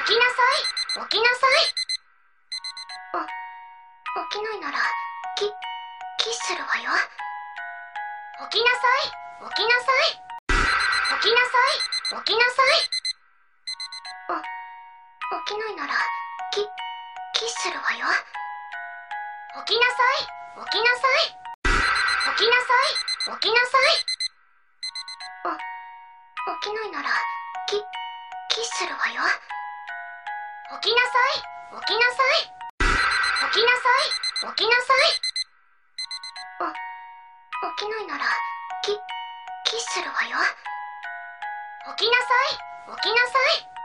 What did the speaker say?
起きなさい。起きなさい。起きないなら、キスするわよ。起きなさい。起きなさい。起きなさい。起きなさい。起きないなら、キスするわよ。起きなさい。起きなさい。起きなさい。起きなさい。起きないなら、キスするわよ。起きなさい。起きなさい。起きなさい。起きなさい。起きないなら、キスするわよ。起きなさい。起きなさい。